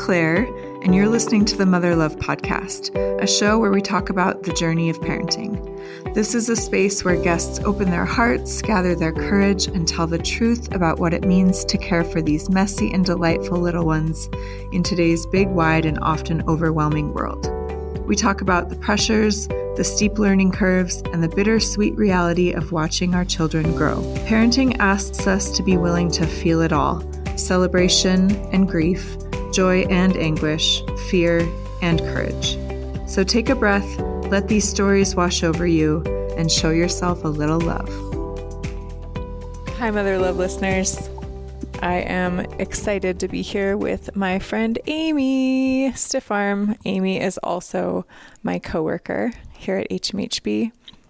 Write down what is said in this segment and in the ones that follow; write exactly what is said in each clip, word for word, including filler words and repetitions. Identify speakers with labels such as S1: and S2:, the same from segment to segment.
S1: Claire, and you're listening to the Mother Love Podcast, a show where we talk about the journey of parenting. This is a space where guests open their hearts, gather their courage, and tell the truth about what it means to care for these messy and delightful little ones in today's big, wide, and often overwhelming world. We talk about the pressures, the steep learning curves, and the bittersweet reality of watching our children grow. Parenting asks us to be willing to feel it all: celebration and grief, joy and anguish, fear and courage. So take a breath, let these stories wash over you, and show yourself a little love. Hi, Mother Love listeners. I am excited to be here with my friend Amy Stiffarm. Amy is also my coworker here at H M H B.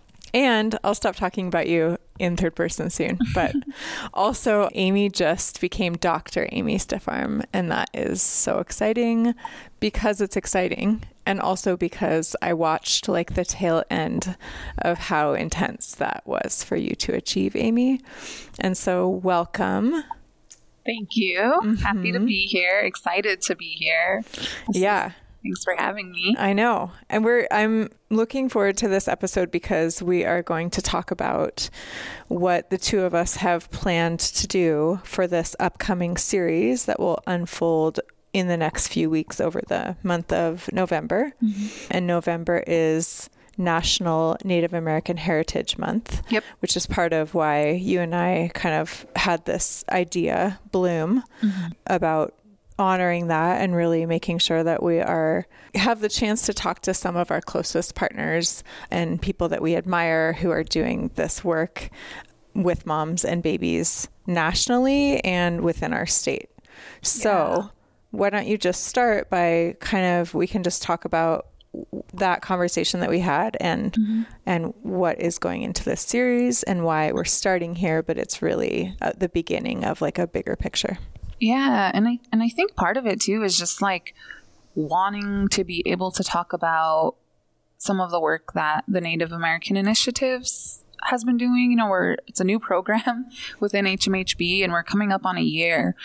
S1: And I'll stop talking about you in third person soon. But also, Amy just became Doctor Amy Stiffarm. And that is so exciting because it's exciting. And also because I watched like the tail end of how intense that was for you to achieve, Amy. And so welcome.
S2: Thank you. Mm-hmm. Happy to be here. Excited to be here. This
S1: yeah.
S2: Is, thanks for having me.
S1: I know. And we're I'm looking forward to this episode because we are going to talk about what the two of us have planned to do for this upcoming series that will unfold in the next few weeks over the month of November. Mm-hmm. And November is National Native American Heritage Month,
S2: yep.
S1: which is part of why you and I kind of had this idea bloom mm-hmm. about honoring that and really making sure that we are have the chance to talk to some of our closest partners and people that we admire who are doing this work with moms and babies nationally and within our state. So yeah. Why don't you just start by kind of, we can just talk about that conversation that we had and mm-hmm. and what is going into this series and why we're starting here, but it's really at the beginning of like a bigger picture.
S2: Yeah, and I and I think part of it too is just like wanting to be able to talk about some of the work that the Native American Initiatives has been doing. You know, we're it's a new program within H M H B and we're coming up on a year,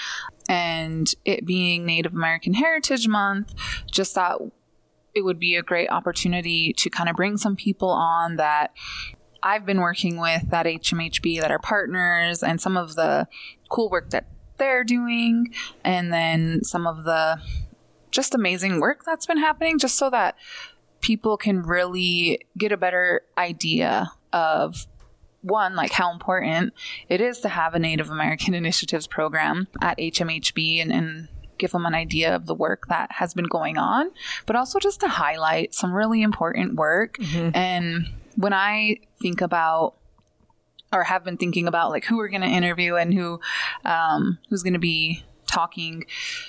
S2: and it being Native American Heritage Month, just thought it would be a great opportunity to kind of bring some people on that I've been working with at H M H B that are partners, and some of the cool work that they're doing, and then some of the just amazing work that's been happening, just so that people can really get a better idea of, one, like how important it is to have a Native American Initiatives program at H M H B, and, and give them an idea of the work that has been going on, but also just to highlight some really important work. Mm-hmm. And when I think about, or have been thinking about like who we're going to interview and who, um, who's going to be talking,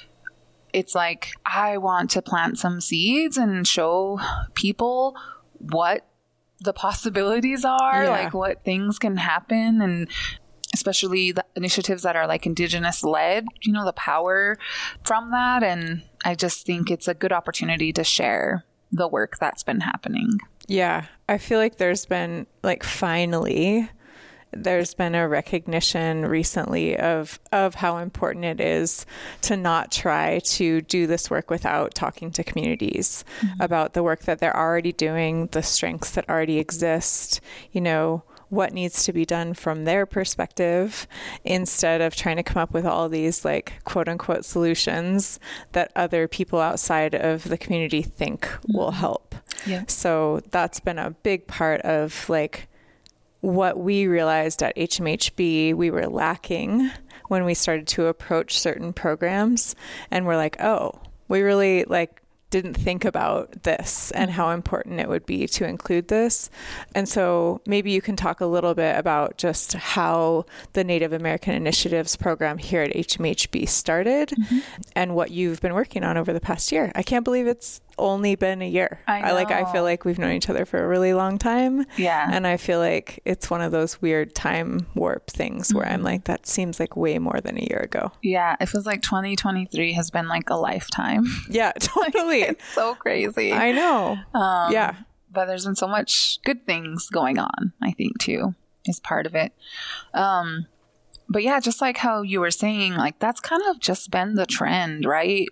S2: it's like, I want to plant some seeds and show people what the possibilities are, yeah. like what things can happen, and especially the initiatives that are like Indigenous led, you know, the power from that. And I just think it's a good opportunity to share the work that's been happening.
S1: Yeah. I feel like there's been like, finally, there's been a recognition recently of, of how important it is to not try to do this work without talking to communities mm-hmm. about the work that they're already doing, the strengths that already exist, you know, what needs to be done from their perspective, instead of trying to come up with all these like quote unquote solutions that other people outside of the community think mm-hmm. will help.
S2: Yeah.
S1: So that's been a big part of like what we realized at H M H B we were lacking when we started to approach certain programs, and we're like, oh, we really like didn't think about this and how important it would be to include this. And so maybe you can talk a little bit about just how the Native American Initiatives program here at H M H B started mm-hmm. and what you've been working on over the past year. I can't believe it's only been a year.
S2: I know.
S1: I like, I feel like we've known each other for a really long time.
S2: Yeah.
S1: And I feel like it's one of those weird time warp things mm-hmm. where I'm like, that seems like way more than a year ago.
S2: Yeah. It feels like twenty twenty-three has been like a lifetime.
S1: Yeah, totally.
S2: It's so crazy.
S1: I know. Um, yeah.
S2: But there's been so much good things going on, I think, too, is part of it. Um, but yeah, just like how you were saying, like, that's kind of just been the trend, right? Like,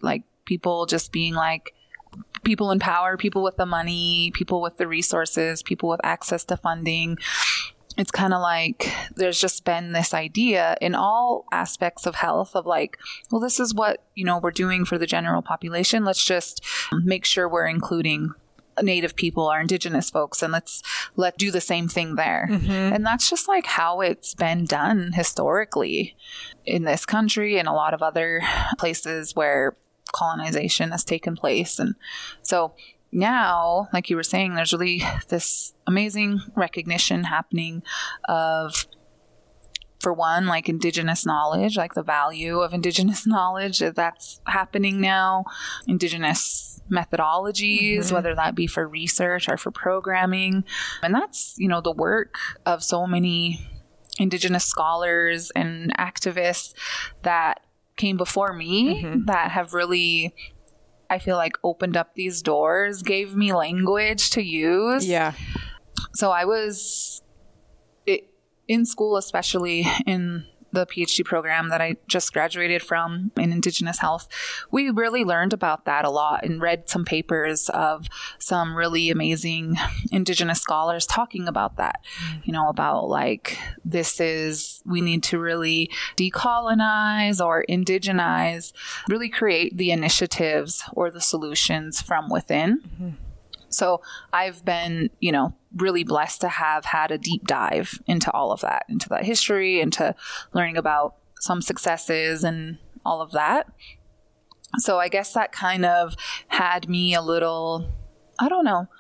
S2: people just being like, people in power, people with the money, people with the resources, people with access to funding. It's kind of like there's just been this idea in all aspects of health of like, well, this is what, you know, we're doing for the general population. Let's just make sure we're including Native people, our Indigenous folks, and let's let do the same thing there. Mm-hmm. And that's just like how it's been done historically in this country and a lot of other places where colonization has taken place. And so now, like you were saying, there's really this amazing recognition happening of, for one, like Indigenous knowledge, like the value of Indigenous knowledge that's happening now, Indigenous methodologies, mm-hmm. whether that be for research or for programming. And that's, you know, the work of so many Indigenous scholars and activists that came before me mm-hmm. that have really, I feel like, opened up these doors, gave me language to use.
S3: Yeah.
S2: So I was it, in school, especially in the PhD program that I just graduated from in Indigenous health, we really learned about that a lot and read some papers of some really amazing Indigenous scholars talking about that, mm. you know, about like, this is, we need to really decolonize or indigenize, really create the initiatives or the solutions from within. Mm-hmm. So I've been, you know, really blessed to have had a deep dive into all of that, into that history, into learning about some successes and all of that. So I guess that kind of had me a little, I don't know,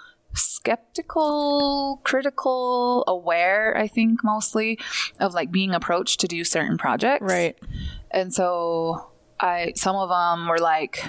S2: skeptical, critical, aware, I think mostly, of like being approached to do certain projects.
S3: Right.
S2: And so I, some of them were like,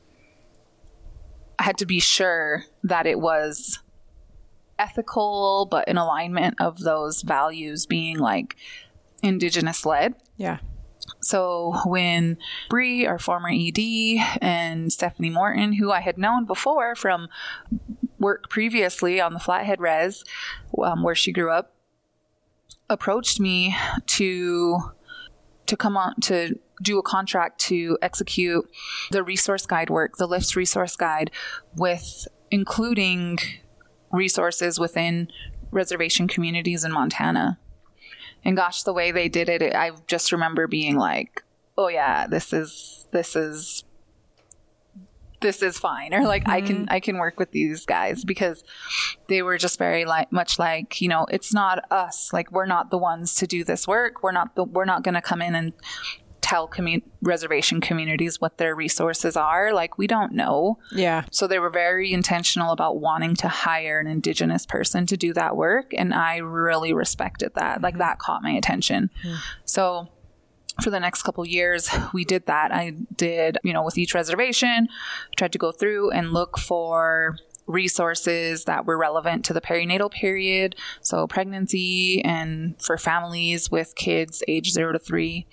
S2: I had to be sure that it was ethical, but in alignment of those values being like Indigenous led.
S3: Yeah.
S2: So when Bree, our former E D, and Stephanie Morton, who I had known before from work previously on the Flathead Res, um, where she grew up, approached me to to come on to do a contract to execute the resource guide work, the LIFTS resource guide, with including resources within reservation communities in Montana. And gosh, the way they did it, I just remember being like, oh yeah, this is, this is, this is fine. Or like, mm-hmm. I can, I can work with these guys, because they were just very like, much like, you know, it's not us. Like, we're not the ones to do this work. We're not the, we're not going to come in and tell commun- reservation communities what their resources are. Like, we don't know.
S3: Yeah. So
S2: they were very intentional about wanting to hire an Indigenous person to do that work. And I really respected that. Like, that caught my attention. Mm-hmm. So for the next couple years, we did that. I did, you know, with each reservation, tried to go through and look for resources that were relevant to the perinatal period, so pregnancy, and for families with kids age zero to three.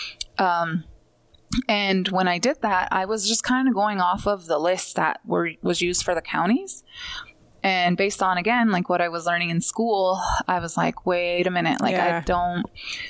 S2: Um, and when I did that, I was just kind of going off of the list that were was used for the counties. And based on, again, like what I was learning in school, I was like, wait a minute, like yeah. I don't,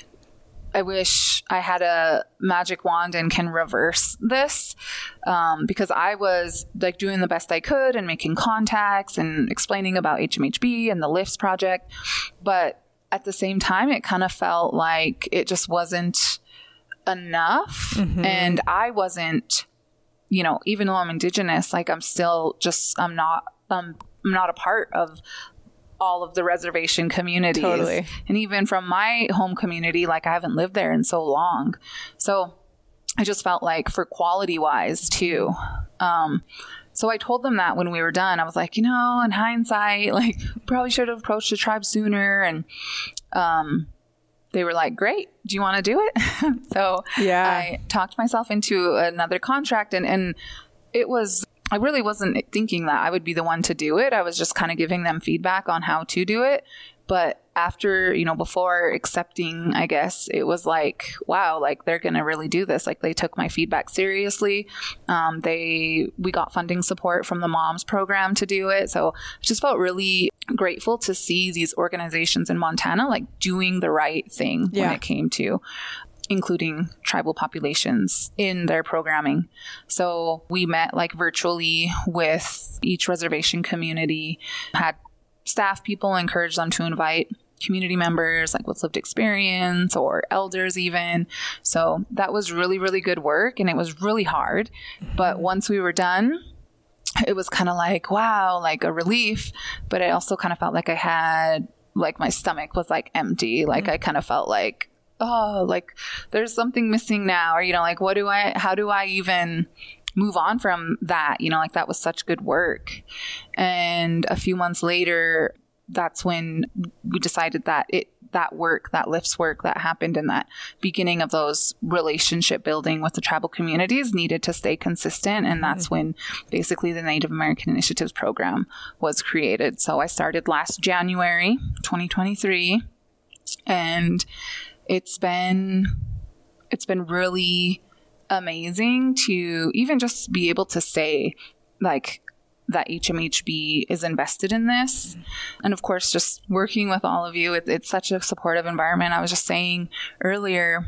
S2: I wish I had a magic wand and can reverse this, um, because I was like doing the best I could and making contacts and explaining about H M H B and the LIFTS project. But at the same time, it kind of felt like it just wasn't enough. Mm-hmm. And I wasn't, you know, even though I'm Indigenous, like I'm still just, I'm not, um, I'm not a part of all of the reservation communities.
S3: Totally.
S2: And even from my home community, like I haven't lived there in so long. So I just felt like for quality wise too. Um, so I told them that when we were done, I was like, you know, in hindsight, like probably should have approached the tribe sooner. And, um, they were like, great. Do you want to do it? So
S3: yeah.
S2: I talked myself into another contract, and, and it was, I really wasn't thinking that I would be the one to do it. I was just kind of giving them feedback on how to do it. But after, you know, before accepting, I guess it was like, wow, like they're going to really do this. Like they took my feedback seriously. Um, they, we got funding support from the MOMS program to do it. So I just felt really grateful to see these organizations in Montana, like doing the right thing yeah. when it came to including tribal populations in their programming. So we met like virtually with each reservation community, had staff people, encouraged them to invite community members like with lived experience or elders even. So that was really, really good work, and it was really hard. Mm-hmm. But once we were done, it was kind of like, wow, like a relief. But I also kind of felt like I had, like my stomach was like empty. Like mm-hmm. I kind of felt like, oh, like there's something missing now. Or, you know, like what do I, how do I even move on from that? You know, like that was such good work. And a few months later, that's when we decided that it, that work, that lifts work that happened in that beginning of those relationship building with the tribal communities needed to stay consistent. And that's mm-hmm. when basically the Native American Initiatives program was created. So I started last January, twenty twenty-three, and it's been, it's been really amazing to even just be able to say like that H M H B is invested in this. And of course, just working with all of you, it, it's such a supportive environment. I was just saying earlier,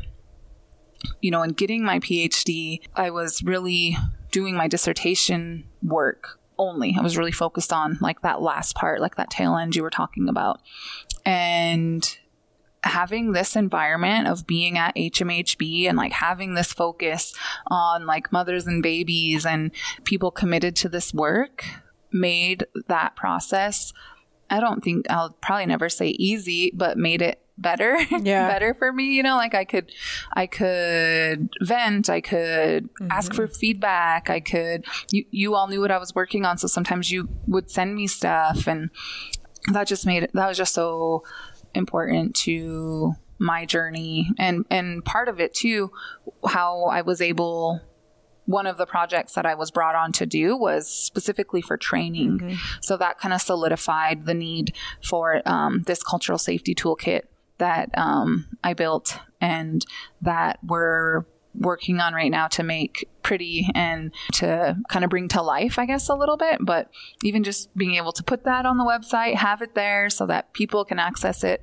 S2: you know, in getting my PhD, I was really doing my dissertation work only. I was really focused on like that last part, like that tail end you were talking about. And having this environment of being at H M H B and like having this focus on like mothers and babies and people committed to this work made that process, I don't think I'll probably never say easy, but made it better, yeah. better for me. You know, like I could, I could vent, I could mm-hmm. ask for feedback. I could, you, you all knew what I was working on. So sometimes you would send me stuff, and that just made it, that was just so important to my journey. And, and part of it too, how I was able, one of the projects that I was brought on to do was specifically for training. Mm-hmm. So that kind of solidified the need for um, this cultural safety toolkit that um, I built and that we're working on right now to make pretty and to kind of bring to life, I guess, a little bit. But even just being able to put that on the website, have it there so that people can access it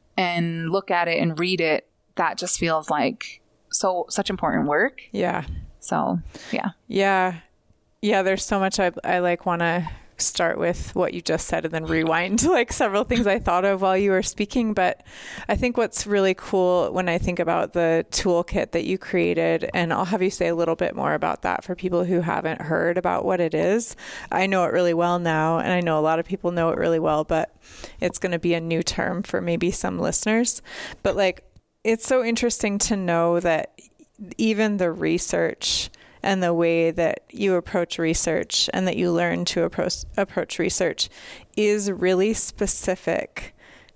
S2: and look at it and read it, that just feels like so such important work.
S3: Yeah.
S2: So, yeah.
S3: Yeah. Yeah. There's so much I, I like want to start with what you just said and then rewind to like several things I thought of while you were speaking. But I think what's really cool when I think about the toolkit that you created, and I'll have you say a little bit more about that for people who haven't heard about what it is. I know it really well now, and I know a lot of people know it really well, but it's going to be a new term for maybe some listeners. But like, it's so interesting to know that even the research and the way that you approach research and that you learn to approach approach research is really specific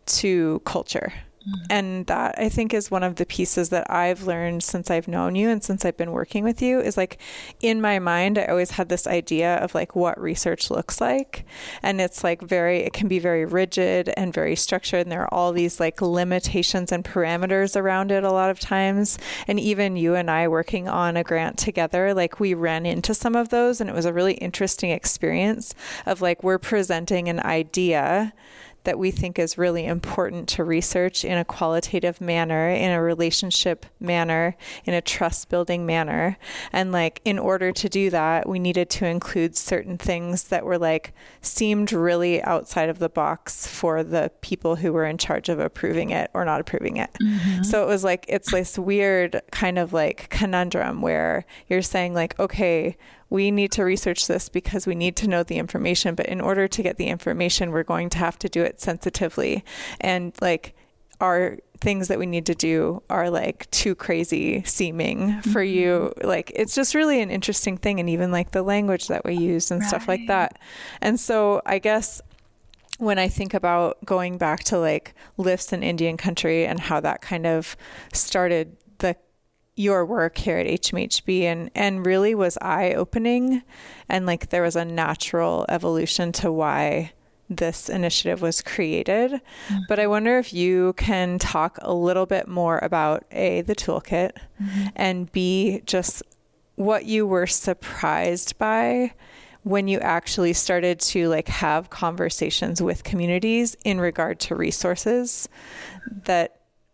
S3: to culture. Mm-hmm. And that, I think, is one of the pieces that I've learned since I've known you and since I've been working with you, is like, in my mind, I always had this idea of like what research looks like. And it's like very, it can be very rigid and very structured. And there are all these like limitations and parameters around it a lot of times. And even you and I working on a grant together, like we ran into some of those, and it was a really interesting experience of like, we're presenting an idea that we think is really important to research in a qualitative manner, in a relationship manner, in a trust building manner. And like, in order to do that, we needed to include certain things that were like, seemed really outside of the box for the people who were in charge of approving it or not approving it. Mm-hmm. So it was like, it's this weird kind of like conundrum where you're saying like, okay, we need to research this because we need to know the information. But in order to get the information, we're going to have to do it sensitively. And like, our things that we need to do are like too crazy seeming for mm-hmm. you. Like, it's just really an interesting thing. And even like the language that we use and right. stuff like that. And so I guess when I think about going back to like lifts in Indian country and how that kind of started the your work here at H M H B, and, and really was eye-opening, and like there was a natural evolution to why this initiative was created. Mm-hmm. But I wonder if you can talk a little bit more about A, the toolkit, mm-hmm. and B, just what you were surprised by when you actually started to like have conversations with communities in regard to resources that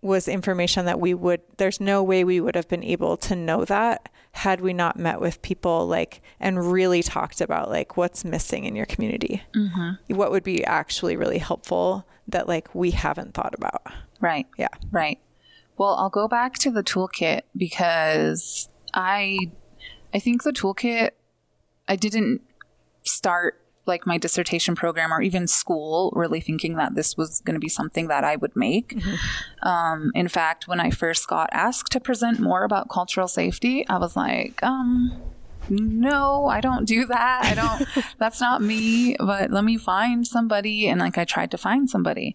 S3: was information that we would, there's no way we would have been able to know that had we not met with people like, and really talked about like what's missing in your community. Mm-hmm. What would be actually really helpful that like we haven't thought about.
S2: Right.
S3: Yeah.
S2: Right. Well, I'll go back to the toolkit because I, I think the toolkit, I didn't start like my dissertation program or even school really thinking that this was going to be something that I would make. Mm-hmm. Um, in fact, when I first got asked to present more about cultural safety, I was like, um, no, I don't do that. I don't, that's not me, but let me find somebody. And like, I tried to find somebody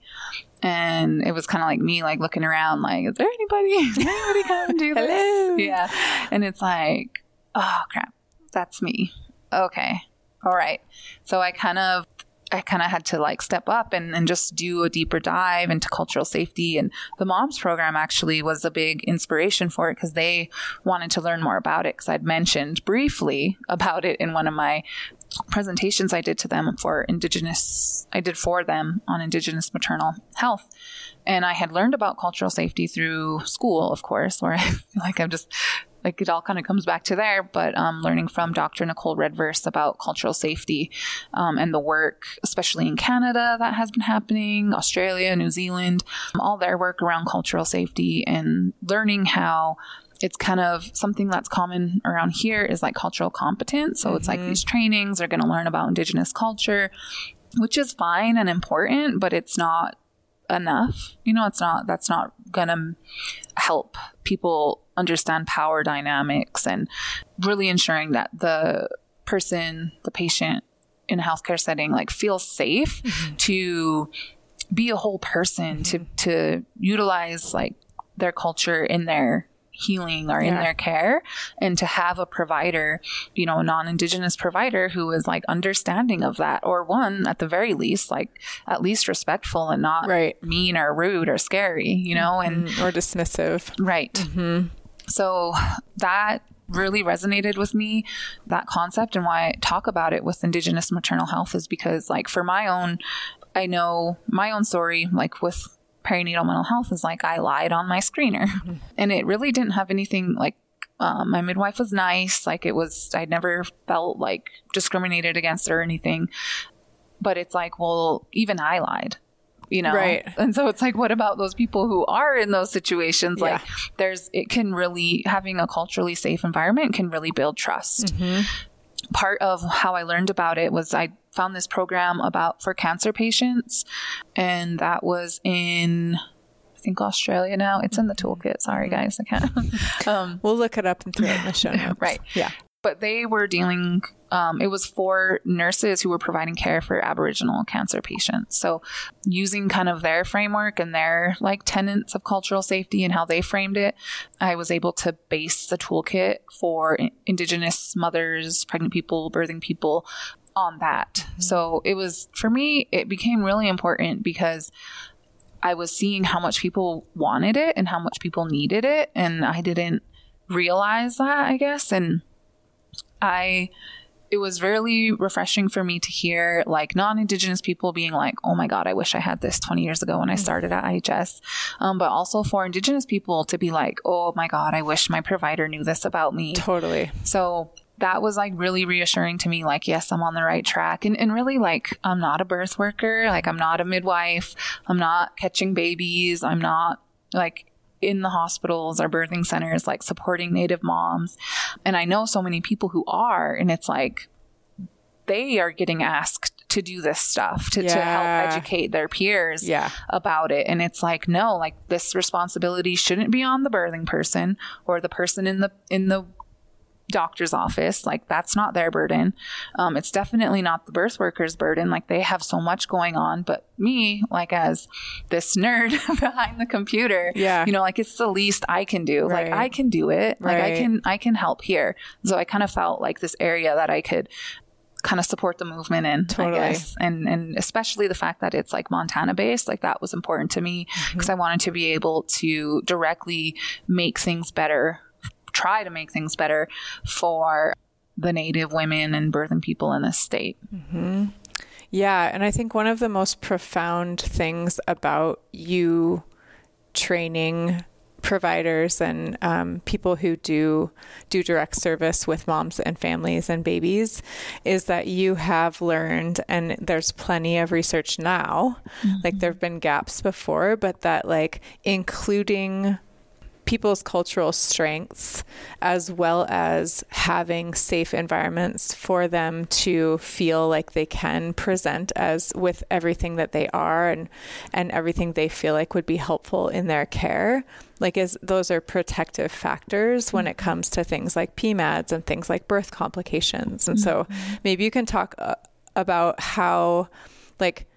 S2: and it was kind of like me, like looking around, like, is there anybody, is there anybody come do this?
S3: Hello?
S2: Yeah. And it's like, oh crap, that's me. Okay. All right. So I kind of, I kind of had to like step up and, and just do a deeper dive into cultural safety. And the MOMS program actually was a big inspiration for it because they wanted to learn more about it because I'd mentioned briefly about it in one of my presentations I did to them for Indigenous, I did for them on Indigenous maternal health. And I had learned about cultural safety through school, of course, where I feel like I'm just like it all kind of comes back to there, but um, learning from Doctor Nicole Redverse about cultural safety um, and the work, especially in Canada, that has been happening, Australia, New Zealand, um, all their work around cultural safety and learning how it's kind of something that's common around here is like cultural competence. So mm-hmm. It's like these trainings are going to learn about Indigenous culture, which is fine and important, but it's not enough. You know, it's not, that's not going to help people understand power dynamics and really ensuring that the person, the patient in a healthcare setting, like feels safe mm-hmm. to be a whole person, mm-hmm. to, to utilize like their culture in their healing or yeah. in their care, and to have a provider, you know, a non-Indigenous provider who is like understanding of that, or one at the very least, like at least respectful and not
S3: right.
S2: mean or rude or scary, you know, and
S3: mm-hmm. or dismissive.
S2: Right.
S3: Mm-hmm.
S2: So that really resonated with me, that concept, and why I talk about it with Indigenous maternal health is because like for my own, I know my own story, like with perinatal mental health is like I lied on my screener mm-hmm. and it really didn't have anything like um, my midwife was nice. Like it was, I never felt like discriminated against or anything, but it's like, well, even I lied, you know?
S3: Right.
S2: And so it's like, what about those people who are in those situations?
S3: Yeah.
S2: Like there's, it can really, having a culturally safe environment can really build trust. Mm-hmm. Part of how I learned about it was I found this program about for cancer patients, and that was in I think Australia now. It's in the toolkit. Sorry guys, I can't. um,
S3: we'll look it up and throw it in the show notes.
S2: Right.
S3: Yeah.
S2: But they were dealing, um, it was for nurses who were providing care for Aboriginal cancer patients. So using kind of their framework and their like tenets of cultural safety and how they framed it, I was able to base the toolkit for Indigenous mothers, pregnant people, birthing people on that. Mm-hmm. So it was, for me, it became really important because I was seeing how much people wanted it and how much people needed it. And I didn't realize that, I guess. And I, it was really refreshing for me to hear like non-Indigenous people being like, oh my God, I wish I had this twenty years ago when I started at I H S. Um, but also for Indigenous people to be like, oh my God, I wish my provider knew this about me.
S3: Totally.
S2: So that was like really reassuring to me. Like, yes, I'm on the right track. And, and really like, I'm not a birth worker. Like I'm not a midwife. I'm not catching babies. I'm not like in the hospitals or birthing centers, like supporting Native moms. And I know so many people who are, and it's like, they are getting asked to do this stuff, to,
S3: yeah.
S2: to help educate their peers
S3: yeah.
S2: about it. And it's like, no, like this responsibility shouldn't be on the birthing person or the person in the, in the doctor's office. Like that's not their burden. Um, it's definitely not the birth worker's burden. Like they have so much going on, but me, like as this nerd behind the computer,
S3: yeah.
S2: you know, like it's the least I can do.
S3: Right.
S2: Like I can do it.
S3: Right.
S2: Like I can, I can help here. So I kind of felt like this area that I could kind of support the movement in,
S3: totally.
S2: I guess. And, and especially the fact that it's like Montana based, like that was important to me because mm-hmm. I wanted to be able to directly make things better, try to make things better for the Native women and birthing people in this state.
S3: Mm-hmm. Yeah. And I think one of the most profound things about you training providers and um, people who do do direct service with moms and families and babies is that you have learned, and there's plenty of research now, mm-hmm. like there have been gaps before, but that like including people's cultural strengths as well as having safe environments for them to feel like they can present as with everything that they are and and everything they feel like would be helpful in their care, like is those are protective factors when it comes to things like P MADS and things like birth complications. And mm-hmm. so maybe you can talk uh, about how like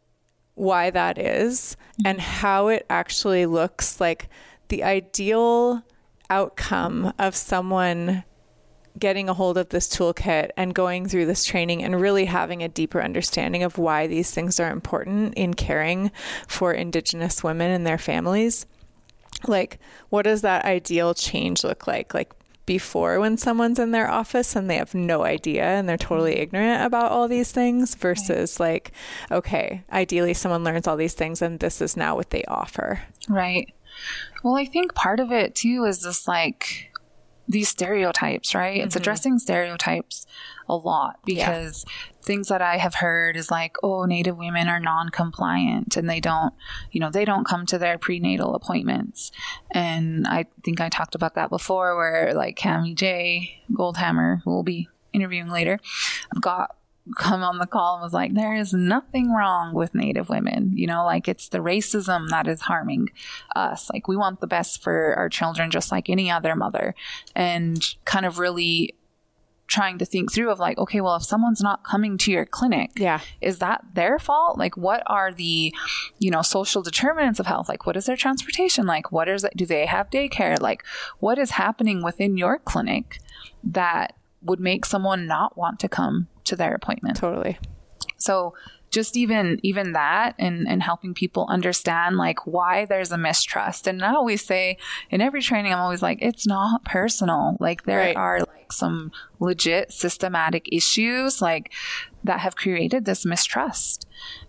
S3: why that is mm-hmm. and how it actually looks like the ideal outcome of someone getting a hold of this toolkit and going through this training and really having a deeper understanding of why these things are important in caring for Indigenous women and their families. Like, what does that ideal change look like? Like before, when someone's in their office and they have no idea and they're totally ignorant about all these things versus right. like, okay, ideally someone learns all these things and this is now what they offer.
S2: Right. Well, I think part of it too is just like these stereotypes, right? Mm-hmm. It's addressing stereotypes a lot because yeah. things that I have heard is like, oh, Native women are non-compliant and they don't, you know, they don't come to their prenatal appointments. And I think I talked about that before where like Cami J. Goldhammer, who we'll be interviewing later, got come on the call and was like, there is nothing wrong with Native women. You know, like it's the racism that is harming us. Like we want the best for our children, just like any other mother. And kind of really trying to think through of like, okay, well, if someone's not coming to your clinic,
S3: yeah,
S2: is that their fault? Like what are the, you know, social determinants of health? Like what is their transportation? Like what is it? Do they have daycare? Like what is happening within your clinic that would make someone not want to come to their appointment?
S3: Totally.
S2: So just even even that and, and helping people understand like why there's a mistrust. And I always say in every training, I'm always like, it's not personal. Like there right. are like some legit systematic issues like that have created this mistrust.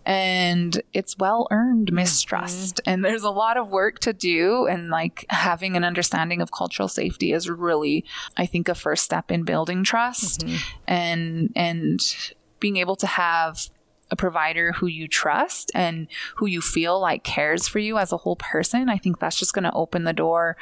S2: And it's well-earned mistrust. Mm-hmm. And there's a lot of work to do. And like having an understanding of cultural safety is really, I think, a first step in building trust mm-hmm. and and being able to have a provider who you trust and who you feel like cares for you as a whole person. I think that's just going to open the door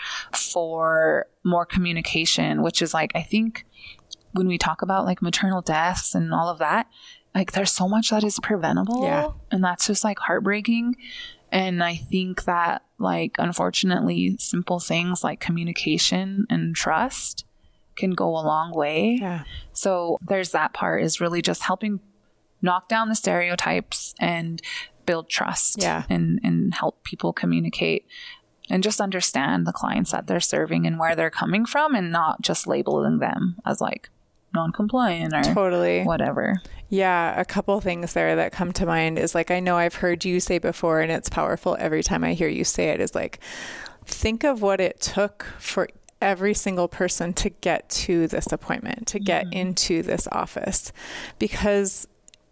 S2: for more communication, which is like, I think when we talk about like maternal deaths and all of that, like there's so much that is preventable
S3: yeah.
S2: and that's just like heartbreaking. And I think that like, unfortunately, simple things like communication and trust can go a long way.
S3: Yeah.
S2: So there's that part is really just helping knock down the stereotypes and build trust
S3: yeah.
S2: and, and help people communicate and just understand the clients that they're serving and where they're coming from and not just labeling them as like non-compliant or
S3: totally
S2: whatever.
S3: Yeah. A couple things there that come to mind is like, I know I've heard you say before and it's powerful every time I hear you say it is like, think of what it took for every single person to get to this appointment, to get mm-hmm. into this office, because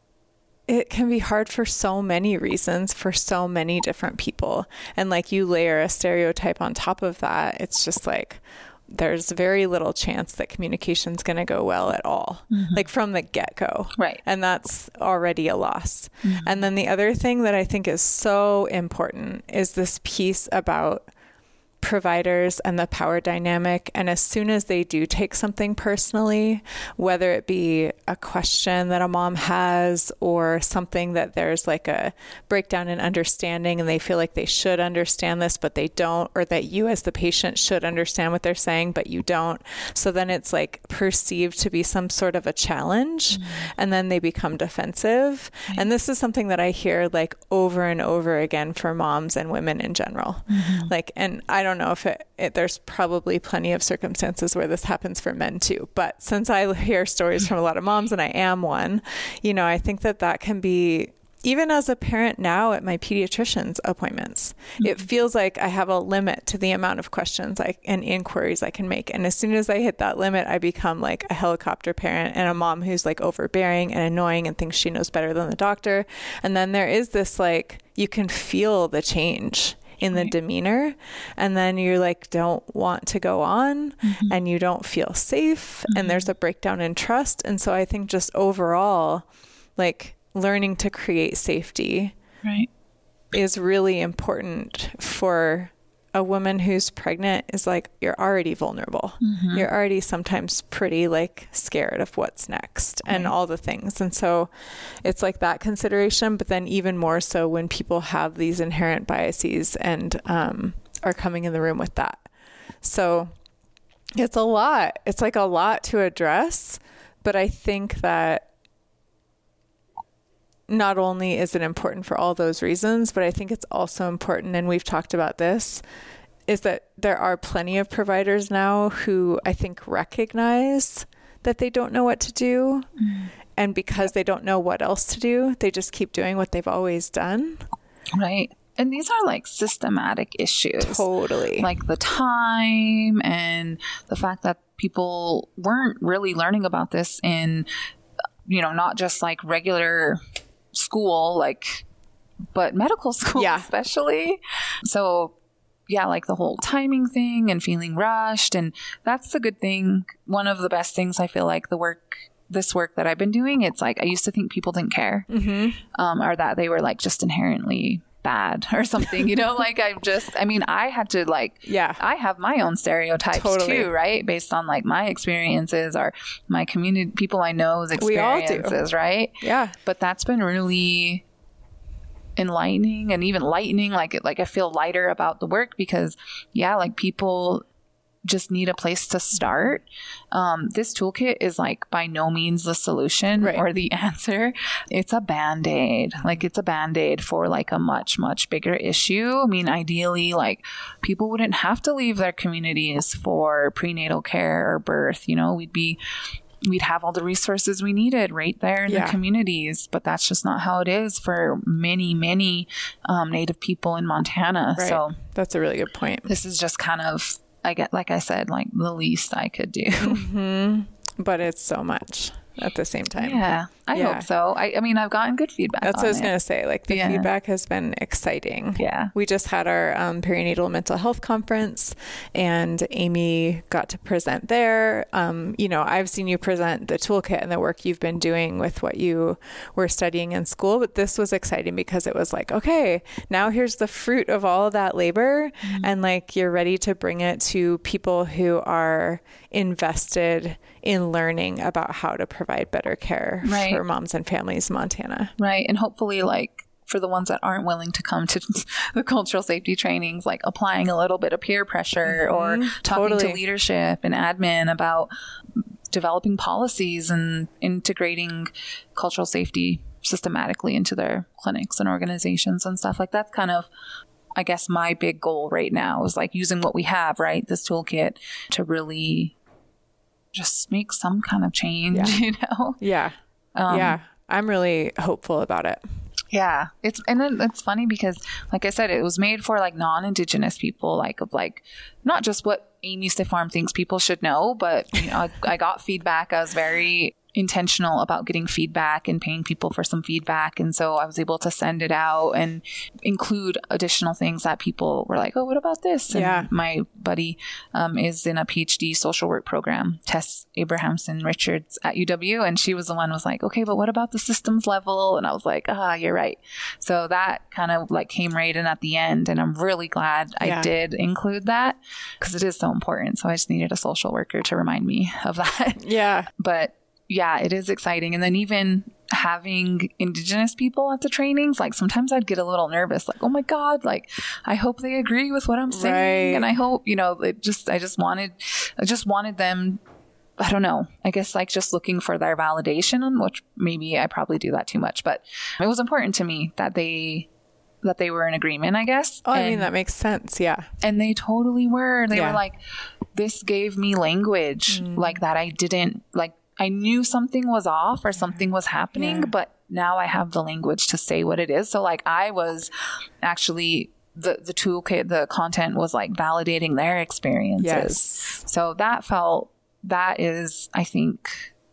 S3: it can be hard for so many reasons for so many different people. And like you layer a stereotype on top of that, it's just like, there's very little chance that communication's going to go well at all, mm-hmm. like from the get-go.
S2: Right.
S3: And that's already a loss.
S2: Mm-hmm.
S3: And then the other thing that I think is so important is this piece about providers and the power dynamic. And as soon as they do take something personally, whether it be a question that a mom has or something that there's like a breakdown in understanding and they feel like they should understand this, but they don't, or that you as the patient should understand what they're saying, but you don't. So then it's like perceived to be some sort of a challenge mm-hmm. and then they become defensive. Right. And this is something that I hear like over and over again for moms and women in general. Mm-hmm. Like, and I don't know if it, it, there's probably plenty of circumstances where this happens for men too. But since I hear stories from a lot of moms and I am one, you know, I think that that can be, even as a parent now at my pediatrician's appointments, mm-hmm. it feels like I have a limit to the amount of questions I, and inquiries I can make. And as soon as I hit that limit, I become like a helicopter parent and a mom who's like overbearing and annoying and thinks she knows better than the doctor. And then there is this like, you can feel the change in the
S2: right.
S3: demeanor. And then you like don't want to go on mm-hmm. and you don't feel safe mm-hmm. and there's a breakdown in trust. And so I think just overall, like learning to create safety
S2: right.
S3: is really important for a woman who's pregnant. Is like, you're already vulnerable. Mm-hmm. You're already sometimes pretty like scared of what's next and right. all the things. And so it's like that consideration, but then even more so when people have these inherent biases and um, are coming in the room with that. So it's a lot. It's like a lot to address, but I think that not only is it important for all those reasons, but I think it's also important, and we've talked about this, is that there are plenty of providers now who I think recognize that they don't know what to do. Mm. And because they don't know what else to do, they just keep doing what they've always done.
S2: Right. And these are like systematic issues.
S3: Totally.
S2: Like the time and the fact that people weren't really learning about this in, you know, not just like regular school, like, but medical school yeah. especially. So yeah, like the whole timing thing and feeling rushed. And that's the good thing. One of the best things I feel like the work, this work that I've been doing, it's like, I used to think people didn't care mm-hmm. um, or that they were like just inherently bad or something, you know, like I just, I mean, I had to like,
S3: yeah,
S2: I have my own stereotypes totally. Too, right? Based on like my experiences or my community, people I know's experiences, we all do. Right?
S3: Yeah.
S2: But that's been really enlightening and even lightening. Like it, like I feel lighter about the work because yeah, like people just need a place to start. Um, this toolkit is like by no means the solution right. or the answer. It's a Band-Aid. Like it's a Band-Aid for like a much, much bigger issue. I mean, ideally, like people wouldn't have to leave their communities for prenatal care or birth. You know, we'd be, we'd have all the resources we needed right there in yeah. the communities, but that's just not how it is for many, many um, Native people in Montana.
S3: Right.
S2: So
S3: that's a really good point.
S2: This is just kind of, I get, like I said, like the least I could do.
S3: Mm-hmm. But it's so much at the same time.
S2: Yeah, I yeah. hope so. I, I mean, I've gotten good feedback.
S3: That's
S2: on
S3: what I was
S2: it.
S3: going to say. Like the
S2: yeah.
S3: feedback has been exciting.
S2: Yeah.
S3: We just had our um, perinatal mental health conference and Amy got to present there. Um, you know, I've seen you present the toolkit and the work you've been doing with what you were studying in school, but this was exciting because it was like, okay, now here's the fruit of all of that labor. Mm-hmm. And like, you're ready to bring it to people who are invested in learning about how to provide better care right. for moms and families in Montana.
S2: Right. And hopefully like for the ones that aren't willing to come to the cultural safety trainings, like applying a little bit of peer pressure mm-hmm. or talking
S3: totally.
S2: to leadership and admin about developing policies and integrating cultural safety systematically into their clinics and organizations and stuff. Like that's kind of, I guess, my big goal right now is like using what we have, right? This toolkit to really just make some kind of change,
S3: yeah.
S2: you know?
S3: Yeah. Um, yeah. I'm really hopeful about it.
S2: Yeah. It's, and then it's funny because like I said, it was made for like non-Indigenous people, like of like, not just what Amy Stiffarm thinks people should know, but you know, I, I got feedback. I was very intentional about getting feedback and paying people for some feedback. And so I was able to send it out and include additional things that people were like, oh, what about this? And
S3: yeah.
S2: my buddy um, is in a PhD social work program, Tess Abrahamson Richards at U W. And she was the one who was like, okay, but what about the systems level? And I was like, ah, you're right. So that kind of like came right in at the end. And I'm really glad yeah. I did include that because it is so important. So I just needed a social worker to remind me of that.
S3: Yeah.
S2: But yeah, it is exciting. And then even having Indigenous people at the trainings, like sometimes I'd get a little nervous, like, oh my God, like, I hope they agree with what I'm saying.
S3: Right.
S2: And I hope, you know, it just, I just wanted, I just wanted them, I don't know, I guess like just looking for their validation, which maybe I probably do that too much, but it was important to me that they, that they were in agreement, I guess.
S3: Oh,
S2: and,
S3: I mean, that makes sense. Yeah.
S2: And they totally were. They
S3: yeah.
S2: were like, this gave me language mm. like that I didn't like. I knew something was off or something was happening, yeah. but now I have the language to say what it is. So like I was actually the, the toolkit, the content was like validating their experiences.
S3: Yes.
S2: So that felt, that is, I think,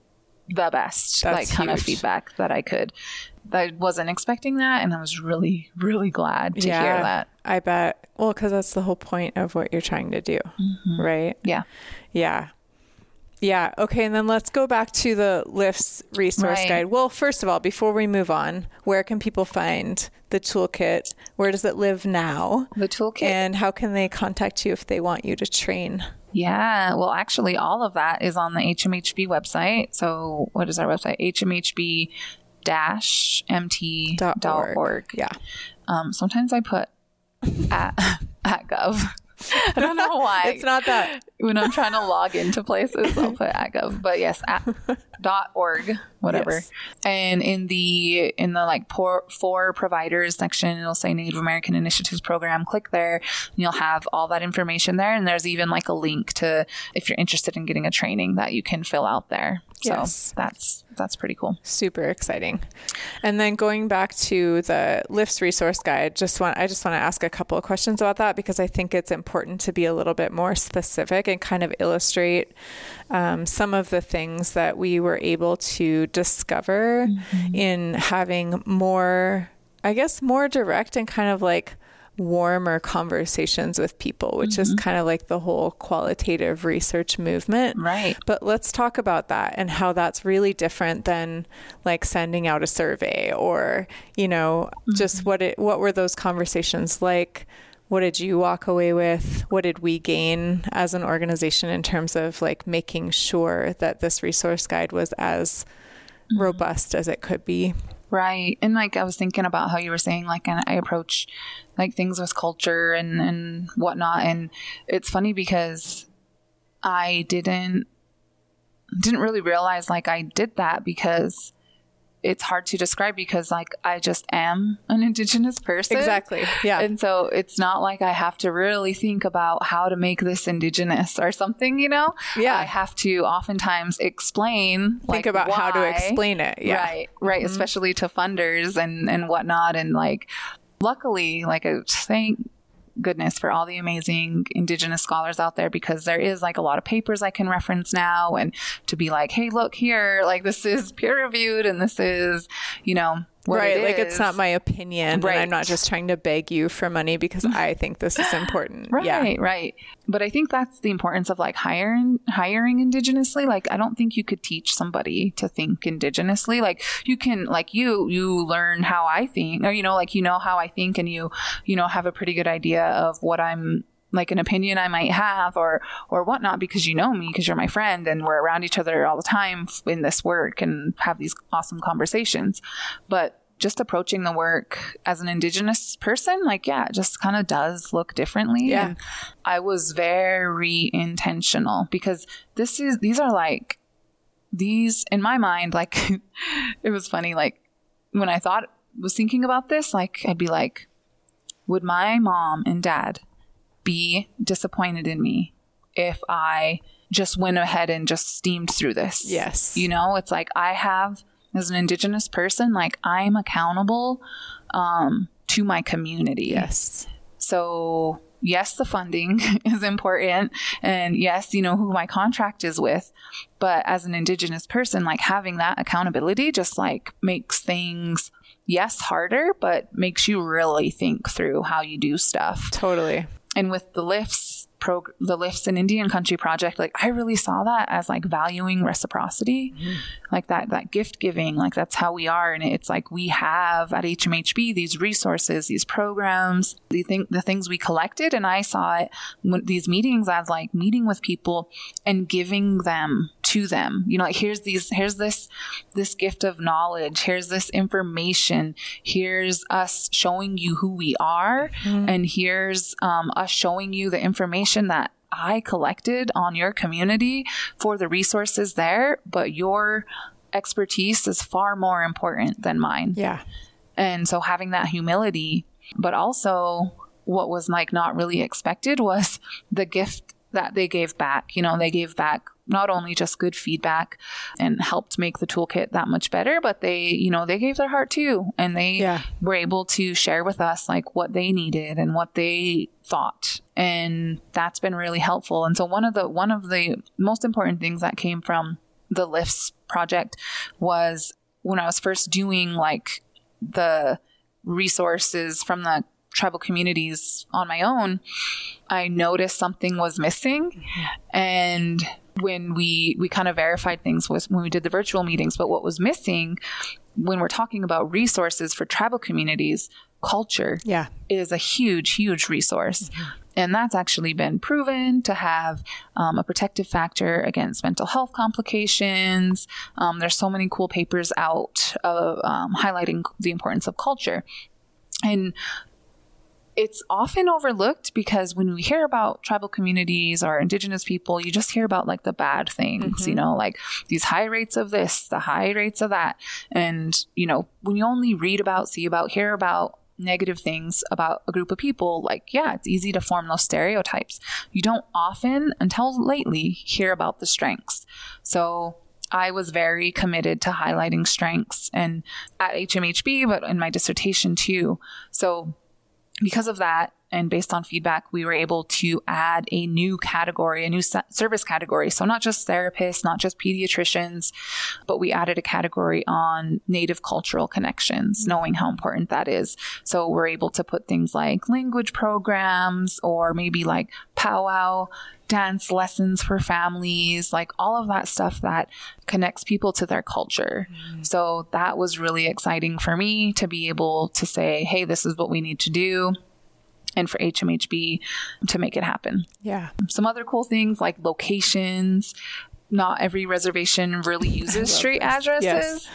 S2: the best,
S3: That's
S2: like kind of
S3: huge.
S2: feedback that I could. I wasn't expecting that, and I was really, really glad to
S3: yeah,
S2: hear that.
S3: I bet. Well, because that's the whole point of what you're trying to do, mm-hmm. right?
S2: Yeah.
S3: Yeah. Yeah. Okay. And then let's go back to the LIFTS resource
S2: Right.
S3: guide. Well, first of all, before we move on, where can people find the toolkit? Where does it live now?
S2: The toolkit.
S3: And how can they contact you if they want you to train?
S2: Yeah. Well, actually, all of that is on the H M H B website. So what is our website? H M H B M T dot org.
S3: Yeah.
S2: Um, sometimes I put at, at gov. I don't know why.
S3: It's not that.
S2: When I'm trying to log into places, I'll put at gov. But yes, at dot org, whatever.
S3: Yes.
S2: And in the in the like for, for providers section, it'll say Native American Initiatives Program. Click there, and you'll have all that information there. And there's even like a link to if you're interested in getting a training that you can fill out there. So
S3: Yes.
S2: that's that's pretty cool.
S3: Super exciting. And then going back to the LIFTS resource guide, just want I just want to ask a couple of questions about that because I think it's important to be a little bit more specific and kind of illustrate um, some of the things that we were able to discover mm-hmm. in having more, I guess, more direct and kind of like warmer conversations with people, which mm-hmm. is kind of like the whole qualitative research movement.
S2: Right.
S3: But let's talk about that and how that's really different than like sending out a survey or, you know, mm-hmm. just what it, what were those conversations like? What did you walk away with? What did we gain as an organization in terms of like making sure that this resource guide was as mm-hmm. robust as it could be?
S2: Right. And like I was thinking about how you were saying, like, and I approach like things with culture and, and whatnot. And it's funny because I didn't, didn't really realize like I did that because it's hard to describe because like I just am an Indigenous person.
S3: Exactly. Yeah.
S2: And so it's not like I have to really think about how to make this Indigenous or something, you know?
S3: Yeah.
S2: I have to oftentimes explain
S3: Think
S2: like,
S3: about
S2: why.
S3: how to explain it. Yeah.
S2: Right. Right. Mm-hmm. Especially to funders and, and whatnot. And like, luckily, like I thank goodness for all the amazing Indigenous scholars out there because there is like a lot of papers I can reference now and to be like, hey, look here, like this is peer reviewed and this is, you know, what
S3: right.
S2: it
S3: Like
S2: is.
S3: It's not my opinion.
S2: Right.
S3: And I'm not just trying to beg you for money because I think this is important.
S2: Right.
S3: Yeah.
S2: Right. But I think that's the importance of like hiring, hiring indigenously. Like, I don't think you could teach somebody to think indigenously. Like you can, like you, you learn how I think, or, you know, like, you know, how I think and you, you know, have a pretty good idea of what I'm like an opinion I might have or, or whatnot, because you know me, because you're my friend and we're around each other all the time in this work and have these awesome conversations. But just approaching the work as an Indigenous person, like, yeah, it just kind of does look differently.
S3: Yeah.
S2: And I was very intentional because this is, these are like, these in my mind, like, it was funny. Like when I thought, was thinking about this, like, I'd be like, would my mom and dad be disappointed in me if I just went ahead and just steamed through this?
S3: Yes.
S2: You know, it's like I have, as an Indigenous person, like I'm accountable um, to my community.
S3: Yes.
S2: So yes, the funding is important. And yes, you know, who my contract is with. But as an Indigenous person, like having that accountability just like makes things, yes, harder, but makes you really think through how you do stuff.
S3: Totally.
S2: And with the LIFTS pro, the LIFTS in Indian Country project, like I really saw that as like valuing reciprocity, mm-hmm. like that, that gift giving, like that's how we are. And it's like, we have at H M H B, these resources, these programs, the thing, the things we collected. And I saw it when these meetings as like meeting with people and giving them to them, you know, like here's these, here's this, this gift of knowledge. Here's this information. Here's us showing you who we are. Mm-hmm. And here's um, us showing you the information that I collected on your community for the resources there, but your expertise is far more important than mine.
S3: Yeah.
S2: And so having that humility, but also what was like not really expected was the gift that they gave back. You know, they gave back not only just good feedback and helped make the toolkit that much better, but they, you know, they gave their heart too. And they yeah. were able to share with us like what they needed and what they thought. And that's been really helpful. And so one of the, one of the most important things that came from the Lifts project was when I was first doing like the resources from the tribal communities on my own, I noticed something was missing. Mm-hmm. And when we, we kind of verified things with when we did the virtual meetings, but what was missing when we're talking about resources for tribal communities, culture
S3: yeah.
S2: is a huge, huge resource. Mm-hmm. And that's actually been proven to have um, a protective factor against mental health complications. Um, there's so many cool papers out of um, highlighting the importance of culture. And it's often overlooked because when we hear about tribal communities or indigenous people, you just hear about like the bad things, mm-hmm. you know, like these high rates of this, the high rates of that. And, you know, when you only read about, see about, hear about negative things about a group of people, like, yeah, it's easy to form those stereotypes. You don't often, until lately, hear about the strengths. So I was very committed to highlighting strengths and at H M H B, but in my dissertation too. So because of that, and based on feedback, we were able to add a new category, a new service category. So not just therapists, not just pediatricians, but we added a category on Native cultural connections, mm-hmm. knowing how important that is. So we're able to put things like language programs or maybe like powwow dance lessons for families, like all of that stuff that connects people to their culture. Mm-hmm. So that was really exciting for me to be able to say, hey, this is what we need to do. And for H M H B to make it happen.
S3: Yeah. Some
S2: other cool things like locations. Not every reservation really uses street this. addresses. Yes.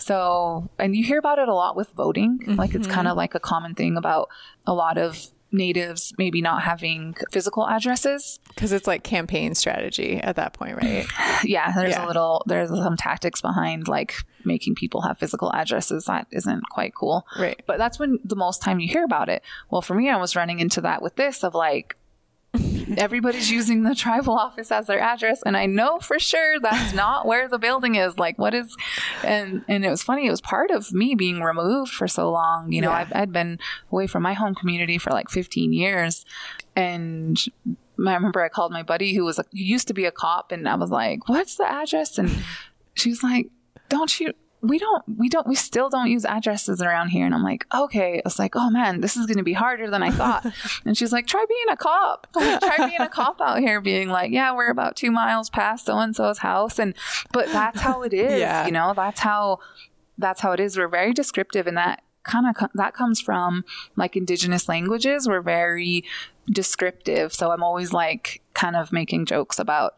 S2: So, and you hear about it a lot with voting. Mm-hmm. Like it's kind of like a common thing about a lot of Natives maybe not having physical addresses.
S3: Because it's like campaign strategy at that point, right?
S2: yeah, there's yeah. a little, there's some tactics behind like making people have physical addresses. That isn't quite cool.
S3: Right.
S2: But that's when the most time you hear about it. Well, for me, I was running into that with this of like, everybody's using the tribal office as their address. And I know for sure that's not where the building is. Like what is, and, and it was funny. It was part of me being removed for so long. You know, yeah. I've, I'd been away from my home community for like fifteen years. And I remember I called my buddy who was, a, who used to be a cop. And I was like, what's the address? And she's like, don't you, we don't, we don't, we still don't use addresses around here. And I'm like, okay. I was like, oh man, this is going to be harder than I thought. And she's like, try being a cop, like, try being a cop out here being like, yeah, we're about two miles past so-and-so's house. And, but that's how it is, yeah. you know, that's how, that's how it is. We're very descriptive, and that kind of, that comes from like indigenous languages. We're very descriptive. So I'm always like kind of making jokes about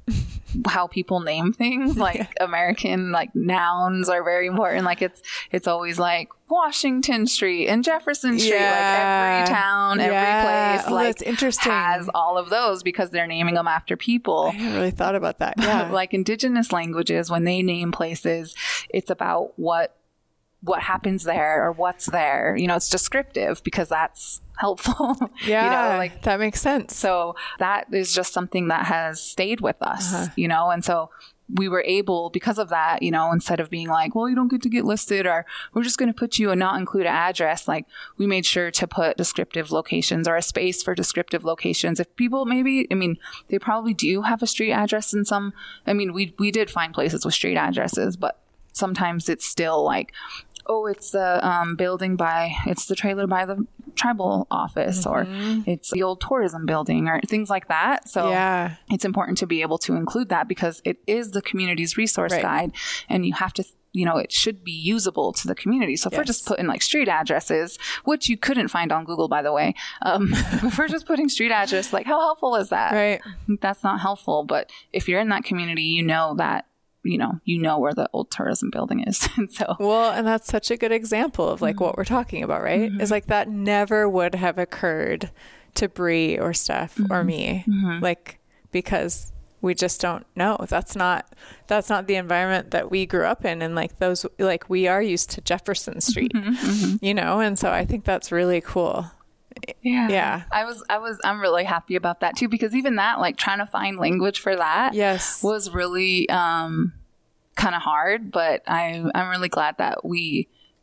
S2: how people name things. Like yeah. American like nouns are very important. Like it's it's always like Washington Street and Jefferson Street. Yeah. Like every town, yeah. every place,
S3: oh,
S2: like
S3: that's interesting.
S2: has all of those because they're naming them after people.
S3: I hadn't really thought about that. Yeah,
S2: like indigenous languages, when they name places, it's about what what happens there or what's there. You know, it's descriptive because that's helpful.
S3: Yeah,
S2: you know, like
S3: that makes sense.
S2: So that is just something that has stayed with us, uh-huh. you know, and so we were able, because of that, you know, instead of being like, well, you don't get to get listed, or we're just going to put you and not include an address, like we made sure to put descriptive locations or a space for descriptive locations. If people maybe, I mean, they probably do have a street address in some, I mean, we we did find places with street addresses, but sometimes it's still like, oh, it's the um, building by, it's the trailer by the tribal office, mm-hmm. or it's the old tourism building, or things like that. So
S3: yeah.
S2: it's important to be able to include that because it is the community's resource right. guide, and you have to, you know, it should be usable to the community. So if yes. we're just putting like street addresses, which you couldn't find on Google, by the way, um, if we're just putting street address, like how helpful is that?
S3: Right.
S2: That's not helpful. But if you're in that community, you know that you know, you know where the old tourism building is. And so,
S3: well, and that's such a good example of like mm-hmm. what we're talking about, right? Mm-hmm. Is like that never would have occurred to Bree or Steph mm-hmm. or me, mm-hmm. like, because we just don't know. That's not, that's not the environment that we grew up in. And like those, like we are used to Jefferson Street, mm-hmm. Mm-hmm. you know? And so I think that's really cool.
S2: Yeah.
S3: Yeah.
S2: I was, I was, I'm really happy about that too, because even that, like trying to find language for that
S3: yes.
S2: was really, um, kind of hard, but I, I'm really glad that we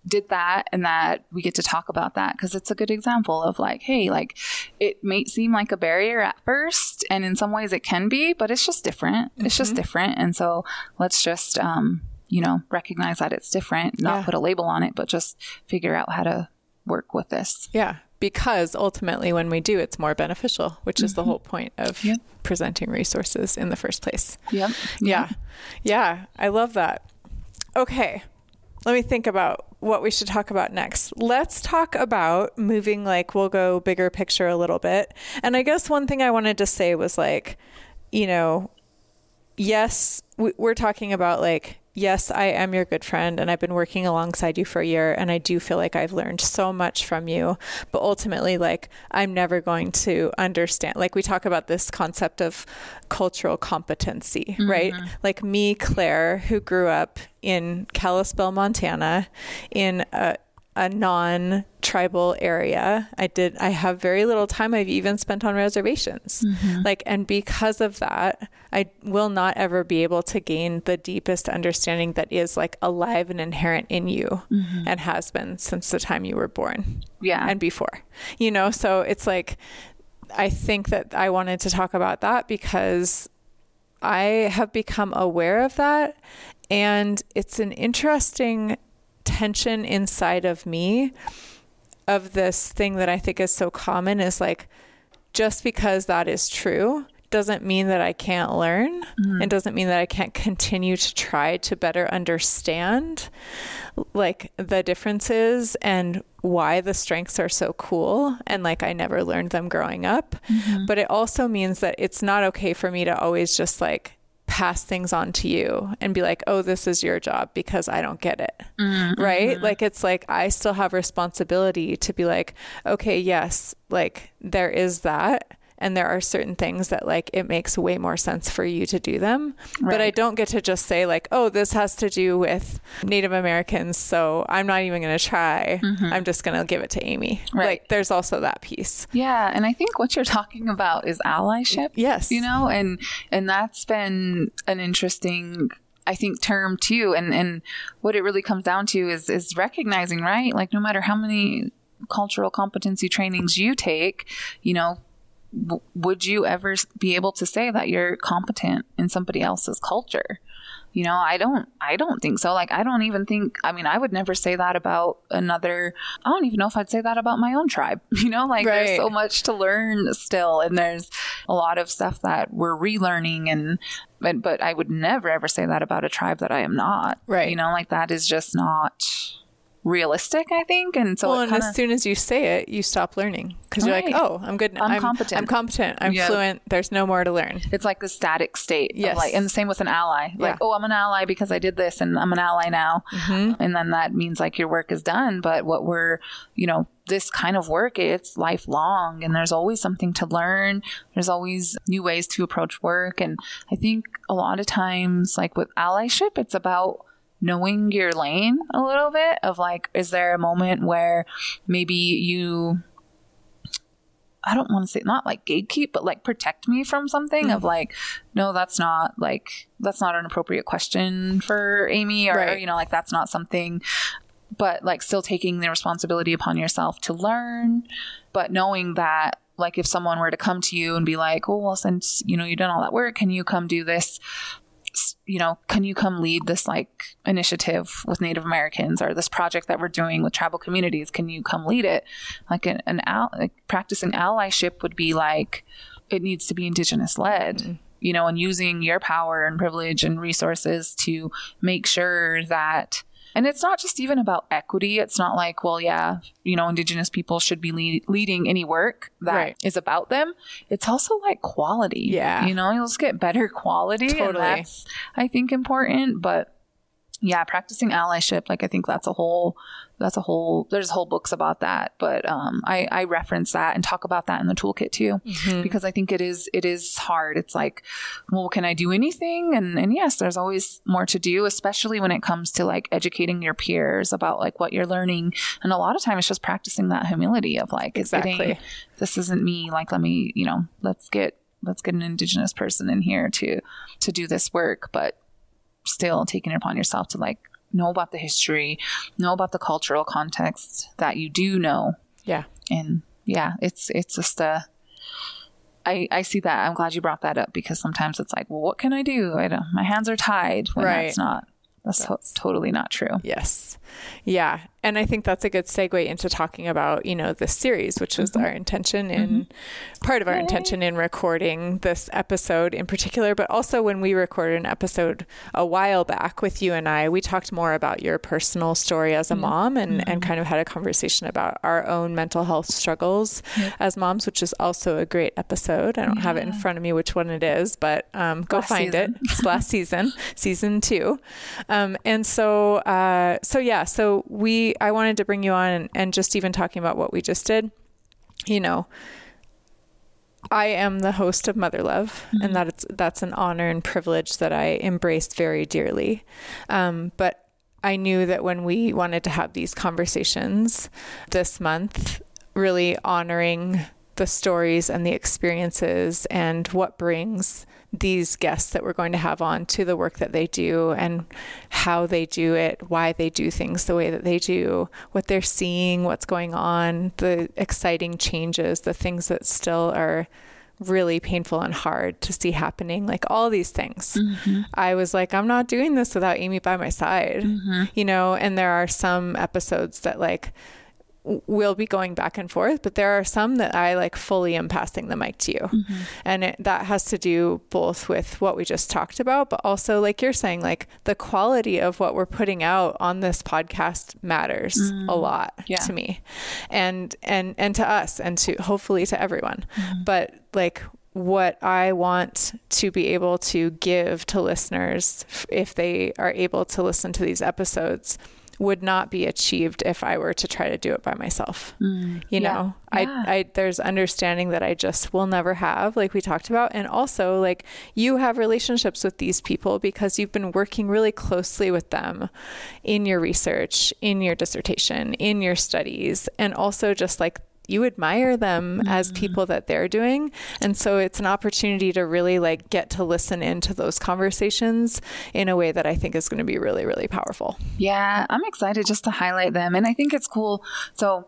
S2: did that and that we get to talk about that because it's a good example of like, hey, like it may seem like a barrier at first, and in some ways it can be, but it's just different. Mm-hmm. It's just different. And so let's just, um, you know, recognize that it's different, not yeah. put a label on it, but just figure out how to work with this.
S3: Yeah. Because ultimately when we do, it's more beneficial, which is mm-hmm. the whole point of yep. presenting resources in the first place.
S2: Yep.
S3: Yeah. Yeah. I love that. Okay. Let me think about what we should talk about next. Let's talk about moving, like we'll go bigger picture a little bit. And I guess one thing I wanted to say was like, you know, yes, we're talking about like, yes, I am your good friend and I've been working alongside you for a year and I do feel like I've learned so much from you. But ultimately, like, I'm never going to understand. Like, we talk about this concept of cultural competency, mm-hmm. right? Like me, Claire, who grew up in Kalispell, Montana, in a a non-tribal area. I did, I have very little time I've even spent on reservations. Mm-hmm. Like, and because of that, I will not ever be able to gain the deepest understanding that is like alive and inherent in you mm-hmm. and has been since the time you were born.
S2: Yeah.
S3: And before, you know, so it's like, I think that I wanted to talk about that because I have become aware of that. And it's an interesting tension inside of me of this thing that I think is so common is like, just because that is true doesn't mean that I can't learn mm-hmm. and doesn't mean that I can't continue to try to better understand like the differences and why the strengths are so cool. And like, I never learned them growing up, mm-hmm. but it also means that it's not okay for me to always just like pass things on to you and be like, oh, this is your job because I don't get it. Mm-hmm. Right. Like, it's like, I still have responsibility to be like, okay, yes, like there is that. And there are certain things that like, it makes way more sense for you to do them. Right. But I don't get to just say like, oh, this has to do with Native Americans, so I'm not even going to try. Mm-hmm. I'm just going to give it to Amy. Right. Like, there's also that piece.
S2: Yeah. And I think what you're talking about is allyship.
S3: Yes.
S2: You know, and, and that's been an interesting, I think, term too. And, and what it really comes down to is, is recognizing, right? Like, no matter how many cultural competency trainings you take, you know, would you ever be able to say that you're competent in somebody else's culture? You know, I don't, I don't think so. Like, I don't even think, I mean, I would never say that about another, I don't even know if I'd say that about my own tribe, you know, like right. There's so much to learn still. And there's a lot of stuff that we're relearning and, but, but I would never ever say that about a tribe that I am not.
S3: Right.
S2: You know, like that is just not realistic, I think. And so
S3: well,
S2: and
S3: kinda, as soon as you say it, you stop learning because right. you're like, oh, I'm good.
S2: I'm,
S3: I'm
S2: competent.
S3: I'm competent. I'm yep. fluent. There's no more to learn.
S2: It's like the static state.
S3: Yes.
S2: Of like, and the same with an ally. Like, yeah. oh, I'm an ally because I did this and I'm an ally now. Mm-hmm. And then that means like your work is done. But what we're, you know, this kind of work, it's lifelong and there's always something to learn. There's always new ways to approach work. And I think a lot of times, like with allyship, it's about knowing your lane a little bit of like, is there a moment where maybe you, I don't want to say not like gatekeep, but like protect me from something mm-hmm. of like, no, that's not like, that's not an appropriate question for Amy or, right. you know, like that's not something, but like still taking the responsibility upon yourself to learn, but knowing that like if someone were to come to you and be like, oh, well, since, you know, you've done all that work, can you come do this? You know, can you come lead this like initiative with Native Americans or this project that we're doing with tribal communities? Can you come lead it? Like an, an al- like practicing allyship would be like, it needs to be Indigenous led, mm-hmm. you know, and using your power and privilege and resources to make sure that, and it's not just even about equity. It's not like, well, yeah, you know, Indigenous people should be lead- leading any work that right. is about them. It's also like quality.
S3: Yeah.
S2: You know, you'll just get better quality.
S3: Totally.
S2: And that's, I think, important. But yeah, practicing allyship, like I think that's a whole, that's a whole, there's whole books about that. But um, I, I reference that and talk about that in the toolkit too, mm-hmm. because I think it is, it is hard. It's like, well, can I do anything? And, and yes, there's always more to do, especially when it comes to like educating your peers about like what you're learning. And a lot of time it's just practicing that humility of like,
S3: exactly.
S2: getting, this isn't me. Like, let me, you know, let's get, let's get an Indigenous person in here to, to do this work, but still taking it upon yourself to like know about the history, know about the cultural context that you do know.
S3: Yeah.
S2: And yeah, it's, it's just a, I, I see that. I'm glad you brought that up, because sometimes it's like, well, what can I do? I don't, my hands are tied, when
S3: right.
S2: that's not, that's, that's to- totally not true.
S3: Yes. Yeah. And I think that's a good segue into talking about, you know, this series, which was mm-hmm. our intention in mm-hmm. part of our Yay. intention in recording this episode in particular, but also when we recorded an episode a while back with you and I, we talked more about your personal story as a mm-hmm. mom and, mm-hmm. and kind of had a conversation about our own mental health struggles yep. as moms, which is also a great episode. I don't yeah. have it in front of me, which one it is, but um, go last find season. it. It's last season, season two. Um, and so, uh, so yeah, so we, I wanted to bring you on and, and just even talking about what we just did, you know, I am the host of Mother Love mm-hmm. and that it's, that's an honor and privilege that I embraced very dearly. Um, but I knew that when we wanted to have these conversations this month, really honoring the stories and the experiences and what brings these guests that we're going to have on to the work that they do and how they do it, why they do things the way that they do, what they're seeing, what's going on, the exciting changes, the things that still are really painful and hard to see happening, like all these things. Mm-hmm. I was like, I'm not doing this without Amy by my side, mm-hmm. you know, and there are some episodes that like, we'll be going back and forth, but there are some that I like fully am passing the mic to you. Mm-hmm. And it, that has to do both with what we just talked about, but also like you're saying, like the quality of what we're putting out on this podcast matters mm. a lot yeah. to me and, and, and to us and to hopefully to everyone. Mm. But like what I want to be able to give to listeners, if they are able to listen to these episodes, would not be achieved if I were to try to do it by myself. Mm, you yeah, know, yeah. I, I, there's understanding that I just will never have, like we talked about. And also like you have relationships with these people because you've been working really closely with them in your research, in your dissertation, in your studies, and also just like you admire them mm-hmm. as people that they're doing. And so it's an opportunity to really like get to listen into those conversations in a way that I think is going to be really, really powerful.
S2: Yeah, I'm excited just to highlight them. And I think it's cool. So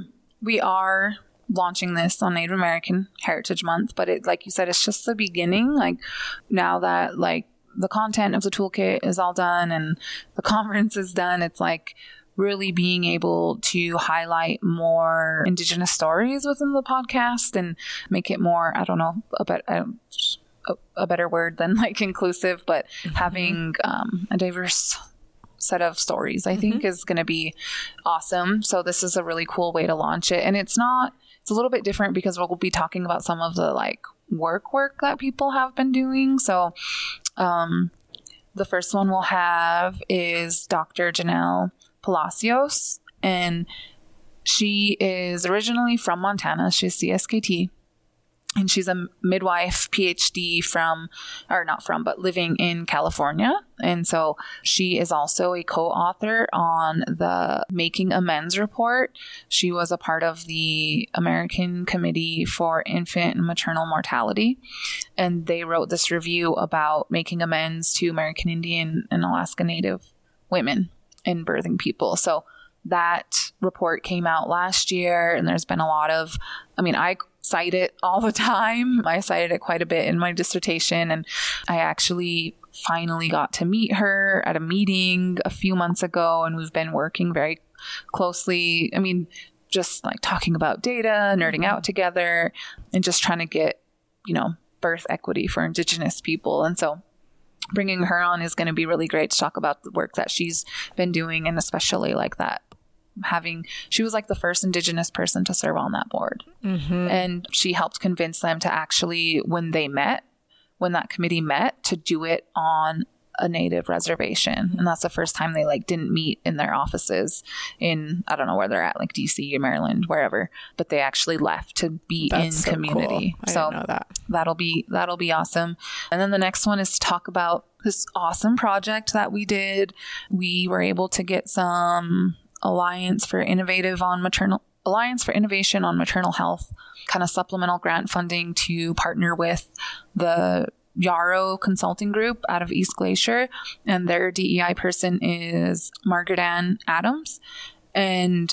S2: we are launching this on Native American Heritage Month, but it, like you said, it's just the beginning. Like now that like the content of the toolkit is all done and the conference is done, it's like really being able to highlight more Indigenous stories within the podcast and make it more, I don't know, a, bet, a, a better word than like inclusive, but mm-hmm. having um, a diverse set of stories, I mm-hmm. think is going to be awesome. So this is a really cool way to launch it. And it's not, it's a little bit different because we'll be talking about some of the like work work that people have been doing. So um, the first one we'll have is Doctor Janelle Palacios, and she is originally from Montana. She's C S K T, and she's a midwife P H D from, or not from, but living in California. And so she is also a co-author on the Making Amends report. She was a part of the American Committee for Infant and Maternal Mortality, and they wrote this review about making amends to American Indian and Alaska Native women and birthing people. So that report came out last year, and there's been a lot of, I mean, I cite it all the time. I cited it quite a bit in my dissertation, and I actually finally got to meet her at a meeting a few months ago, and we've been working very closely. I mean, just like talking about data, nerding out together, and just trying to get, you know, birth equity for Indigenous people. And so bringing her on is going to be really great to talk about the work that she's been doing, and especially like that having, she was like the first Indigenous person to serve on that board. Mm-hmm. And she helped convince them to actually, when they met, when that committee met, to do it on a Native reservation. And that's the first time they like didn't meet in their offices in, I don't know where they're at, like D C or Maryland, wherever, but they actually left to be that's in so community.
S3: Cool. I so didn't know that.
S2: That'll be, that'll be awesome. And then the next one is to talk about this awesome project that we did. We were able to get some Alliance for Innovative on Maternal Alliance for Innovation on Maternal Health kind of supplemental grant funding to partner with the Yarrow Consulting Group out of East Glacier, and their D E I person is Margaret Ann Adams. And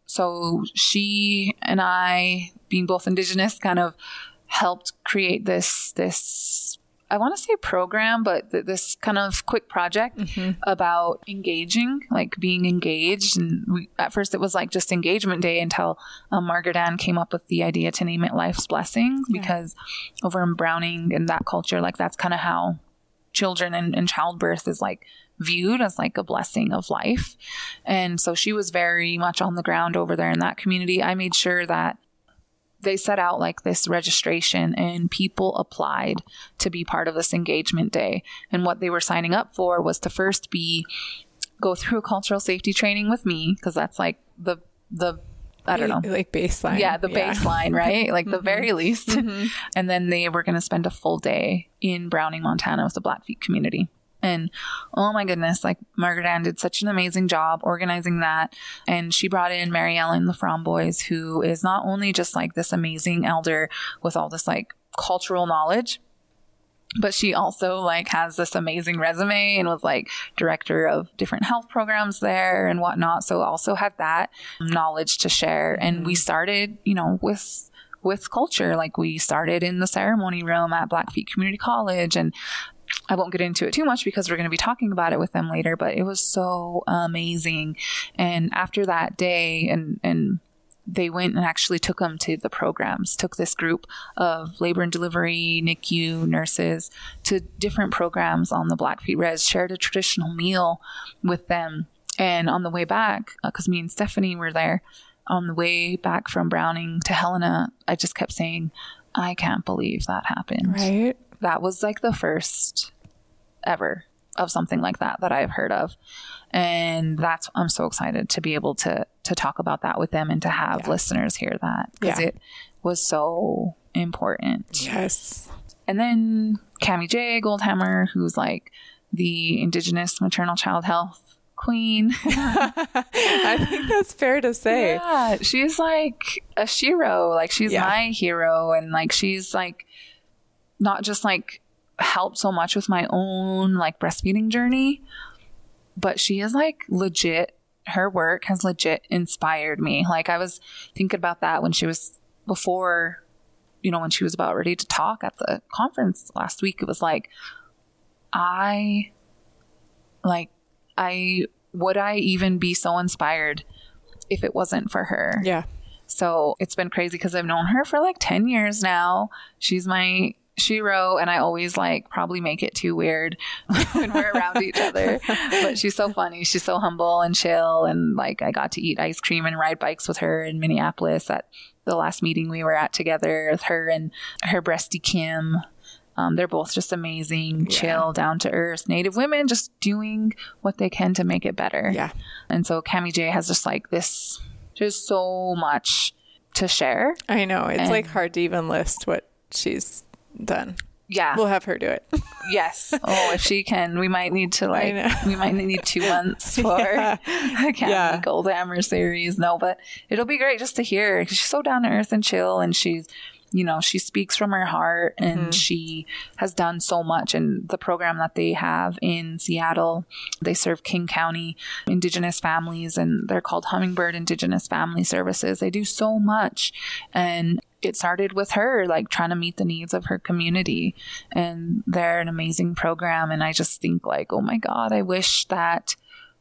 S2: so she and I, being both Indigenous, kind of helped create this, this, I want to say program, but th- this kind of quick project mm-hmm. about engaging, like being engaged. And we, at first it was like just engagement day until um, Margaret Ann came up with the idea to name it Life's Blessings, yeah. because over in Browning and that culture, like that's kind of how children and, and childbirth is like viewed as like a blessing of life. And so she was very much on the ground over there in that community. I made sure that they set out like this registration and people applied to be part of this engagement day. And what they were signing up for was to first be, go through a cultural safety training with me. Cause that's like the, the, I don't know,
S3: like baseline.
S2: Yeah. The yeah. baseline, right? Like mm-hmm. the very least. Mm-hmm. And then they were going to spend a full day in Browning, Montana with the Blackfeet community. And oh my goodness, like Margaret Ann did such an amazing job organizing that. And she brought in Mary Ellen Laframboise, who is not only just like this amazing elder with all this like cultural knowledge, but she also like has this amazing resume and was like director of different health programs there and whatnot. So also had that knowledge to share. And mm-hmm. we started, you know, with with culture. Like we started in the ceremony room at Blackfeet Community College, and I won't get into it too much because we're going to be talking about it with them later, but it was so amazing. And after that day, and, and they went and actually took them to the programs, took this group of labor and delivery, N I C U nurses to different programs on the Blackfeet Res, shared a traditional meal with them. And on the way back, because uh, me and Stephanie were there, on the way back from Browning to Helena, I just kept saying, I can't believe that happened.
S3: Right.
S2: That was like the first ever of something like that that I've heard of. And that's, I'm so excited to be able to, to talk about that with them and to have yeah. listeners hear that, because yeah. it was so important.
S3: Yes.
S2: And then Cami J. Goldhammer, who's like the Indigenous maternal child health queen.
S3: I think that's fair to say.
S2: Yeah. She's like a shero. Like she's yeah. my hero. And like, she's like, not just like helped so much with my own like breastfeeding journey, but she is like legit, her work has legit inspired me. Like I was thinking about that when she was before, you know, when she was about ready to talk at the conference last week. It was like, I like, I, would I even be so inspired if it wasn't for her?
S3: Yeah.
S2: So it's been crazy because I've known her for like ten years now. She's my shero, and I always like probably make it too weird when we're around each other, but she's so funny. She's so humble and chill. And like I got to eat ice cream and ride bikes with her in Minneapolis at the last meeting we were at together with her and her breastie Kim. Um, they're both just amazing, yeah. chill, down to earth Native women, just doing what they can to make it better.
S3: Yeah.
S2: And so Cami J has just like this, just so much to share.
S3: I know. It's
S2: and,
S3: like hard to even list what she's done.
S2: Yeah.
S3: We'll have her do it.
S2: Yes. Oh, if she can, we might need to like, we might need two months for yeah. the Cami yeah. Goldhammer series. No, but it'll be great just to hear her because she's so down to earth and chill, and she's, you know, she speaks from her heart, and mm-hmm. she has done so much. And the program that they have in Seattle, they serve King County Indigenous families, and they're called Hummingbird Indigenous Family Services. They do so much. And it started with her, like trying to meet the needs of her community, and they're an amazing program. And I just think like, oh my God, I wish that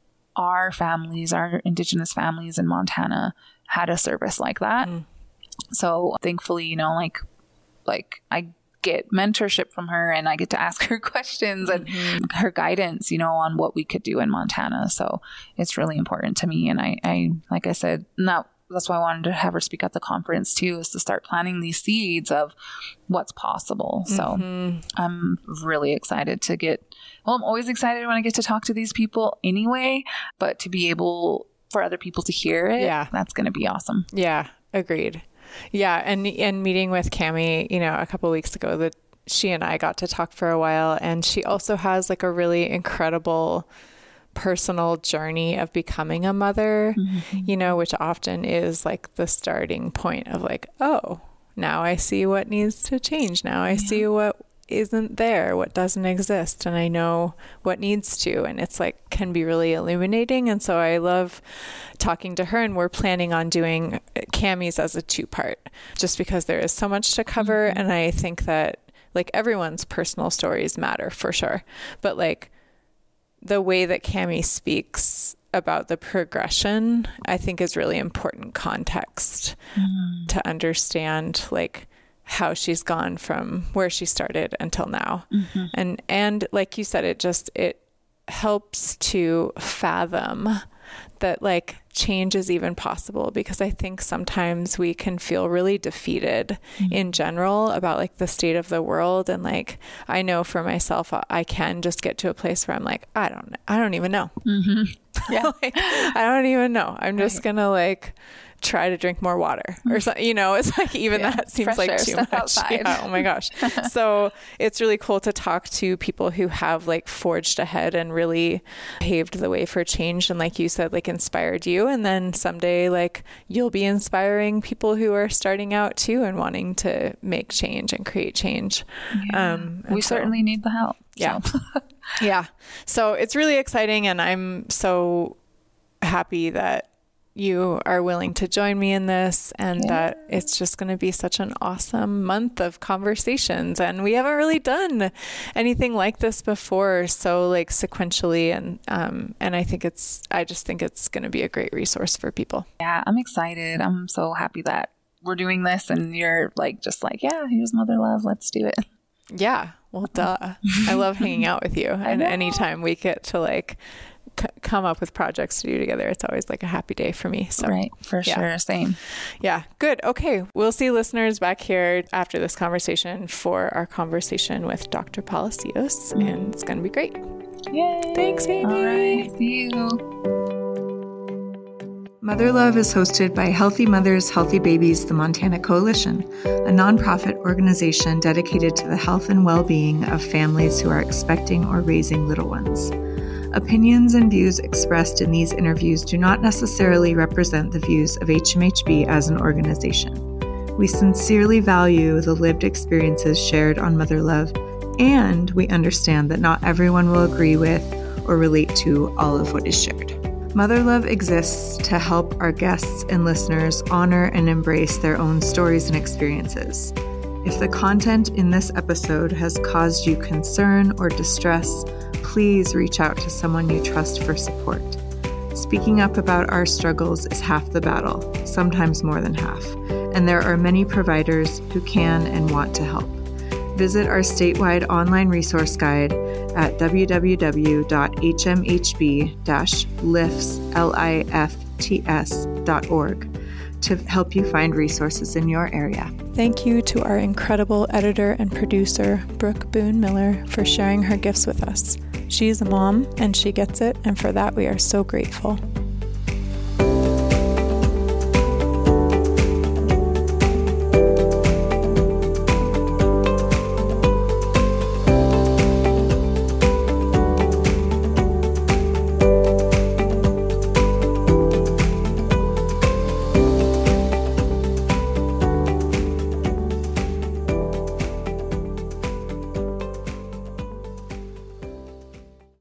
S2: our families, our Indigenous families in Montana had a service like that. Mm. So thankfully, you know, like, like I get mentorship from her, and I get to ask her questions and mm-hmm. her guidance, you know, on what we could do in Montana. So it's really important to me. And I, I, like I said, not, that's why I wanted to have her speak at the conference too, is to start planting these seeds of what's possible. So mm-hmm. I'm really excited to get, well, I'm always excited when I get to talk to these people anyway, but to be able for other people to hear it,
S3: yeah.
S2: that's going to be awesome.
S3: Yeah. Agreed. Yeah. And, and meeting with Cami, you know, a couple of weeks ago, that she and I got to talk for a while, and she also has like a really incredible personal journey of becoming a mother, mm-hmm. you know, which often is like the starting point of like, oh, now I see what needs to change. Now I yeah. see what isn't there, what doesn't exist, and I know what needs to, and it's like can be really illuminating. And so I love talking to her, and we're planning on doing Cammie's as a two-part, just because there is so much to cover. Mm-hmm. And I think that like everyone's personal stories matter for sure, but like the way that Cammie speaks about the progression, I think is really important context mm-hmm. to understand like how she's gone from where she started until now. Mm-hmm. And, and like you said, it just, it helps to fathom that like change is even possible, because I think sometimes we can feel really defeated mm-hmm. in general about like the state of the world. And like, I know for myself, I can just get to a place where I'm like, I don't, I don't even know. Mm-hmm. Yeah. like, I don't even know. I'm just right. gonna like try to drink more water or something, you know, it's like, even yeah. that seems Fresh like too much. Yeah, oh my gosh. So it's really cool to talk to people who have like forged ahead and really paved the way for change. And like you said, like inspired you. And then someday, like you'll be inspiring people who are starting out too and wanting to make change and create change. Yeah. Um,
S2: we
S3: so,
S2: certainly need the help.
S3: Yeah.
S2: So.
S3: yeah. So it's really exciting. And I'm so happy that you are willing to join me in this, and yeah. that it's just going to be such an awesome month of conversations. And we haven't really done anything like this before, so like sequentially. And, um, and I think it's, I just think it's going to be a great resource for people.
S2: Yeah, I'm excited. I'm so happy that we're doing this and you're like, just like, yeah, here's Mother Love. Let's do it.
S3: Yeah. Well, duh. I love hanging out with you. And anytime we get to like come up with projects to do together, it's always like a happy day for me. So
S2: right, for yeah. sure. Same.
S3: Yeah. Good. Okay. We'll see listeners back here after this conversation for our conversation with Doctor Palacios, mm. and it's going to be great.
S2: Yay.
S3: Thanks, Amy.
S2: All right. See you.
S1: Mother Love is hosted by Healthy Mothers, Healthy Babies, the Montana Coalition, a nonprofit organization dedicated to the health and well-being of families who are expecting or raising little ones. Opinions and views expressed in these interviews do not necessarily represent the views of H M H B as an organization. We sincerely value the lived experiences shared on Mother Love, and we understand that not everyone will agree with or relate to all of what is shared. Mother Love exists to help our guests and listeners honor and embrace their own stories and experiences. If the content in this episode has caused you concern or distress, please reach out to someone you trust for support. Speaking up about our struggles is half the battle, sometimes more than half, and there are many providers who can and want to help. Visit our statewide online resource guide at w w w dot h m h b dash lifts dot org to help you find resources in your area.
S3: Thank you to our incredible editor and producer, Brooke Boone Miller, for sharing her gifts with us. She's a mom, and she gets it, and for that we are so grateful.